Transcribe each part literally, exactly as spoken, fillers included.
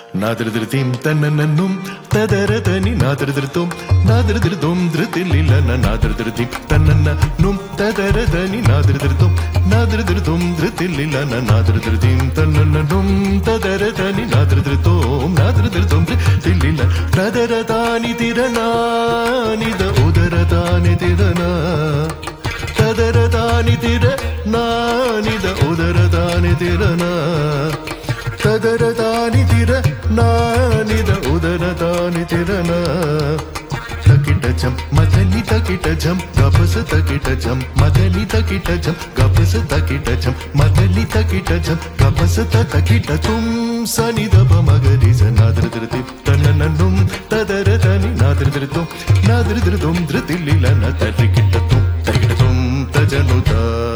నాదృదృతిం తన్నన్నుం తదరతని నాదృదృతం నాదృదృతం ధృతిలిలన నాదృదృతిం తన్నన్నుం తదరతని నాదృదృతం నాదృదృతం ధృతిలిలన నాదృదృతిం తన్నన్నుం తదరతని నాదృదృతం నాదృదృతం ధృతిలిల తదరతాని తిరణానిద ఉదరతాని తిరనా తదరతాని తిరణానిద ఉదరతాని తిరనా తదరతాని తిర నానిద ఉదరతాని తిరన తకిట జం మదలి తకిట జం గపస తకిట జం మదలి తకిట జం గపస తకిట జం మదలి తకిట జం గపస తకిట తుం సనిద పమగరి సనాదృదృతి తన్నన్నుం తదరతని నాదృదృతం నాదృదృతం ధృతిలిలన తరికిట తుం తరికిట తుం తజనుత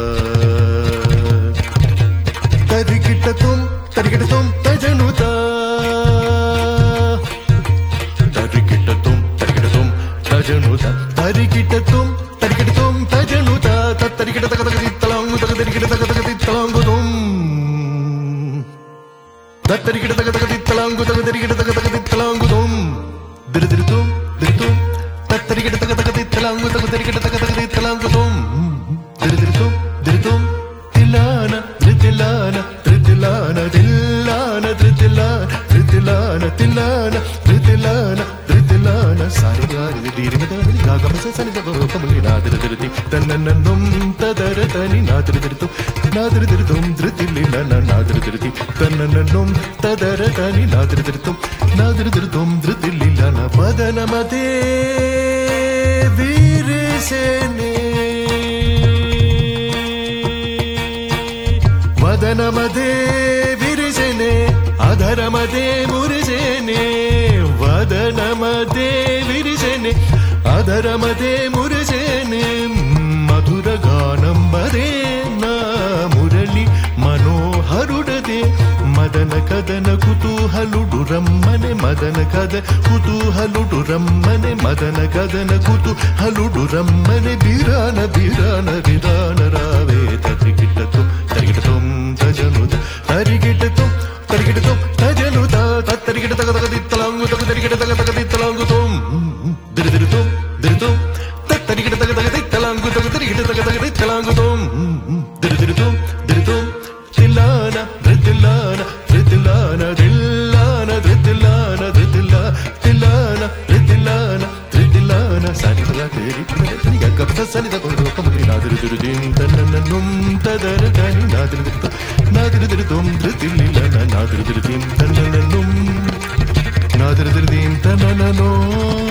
తరికిట తుం తరికిటతుం తజనుత తరికిటతుం తరికిటతుం తజనుత తరికిటతుం తరికిటతుం తజనుత తరికిట తగదగది తలాంగు తగదరికిట తగదగది తలాంగుతుం తరికిట తగదగది తలాంగు తగదరికిట తగదగది తలాంగుతుం దిరిదిరితుం దిరితుం తరికిట తగదగది తలాంగు తగదరికిట తగదగది తలాంగుతుం దిరిదిరితుం దిరితుం తిలాన దితిలాన త్రితిలాన తిల్లాన త్రితిలాన త్రితిలాన తిల్లాన త్రితిలాన త్రితిలాన సారిగారి దీరిమదాని గాగమస సనిద గోపములి నాదృదృతి తన్నన్నుం తదరతని నాదృదృతం నాదృదృతం ధృతిలిలన నాదృదృతి తన్నన్నుం తదరతని నాదృదృతం నాదృదృతం ధృతిలిలన వదనమతే వీరిసేనే వదనమదే విరిసేనే అధరమదే మురిసేనే వదనమదే విరిసేనే అధరమదే మురిసేనే మధుర గానం మదే నా మురళి మనోహరుడదే మదన కదన కుతూహలుడు రమ్మనే మదన కద కుతూహలుడు రమ్మనే మదన కదన కుతూహలుడు రమ్మనే బిరాన బిరాన బిరాన రావే తరికిటతో తరికిటతం తజనుత తరికిటతం తరికిటతం తజనుత తరికిట తగదగది తలాంగు తగ తరికిట తగదగది తలాంగుతం దిరిదిరితం దిరితం తరికిట తగదగది తలాంగు తగ తరికిట తగదగది తలాంగుతం దిరిదిరితం దిరితం తిల్లాన ధృతిల్లాన ధృతిల్లాన దిల్లాన ధృతిల్లాన ధృతిల్లా తిల్లాన ధృతిల్లాన ధృతిల్లాన సానిదలా తేరి గప్ప సనిద గోపములి నాదృదృతిం తన్నన్నుం తదరతని నాదృదృతం నాదృదృతం ధృతిలిలన నాదృదృతిం తన్నన్నుం నాదృదృతిం తన్ననో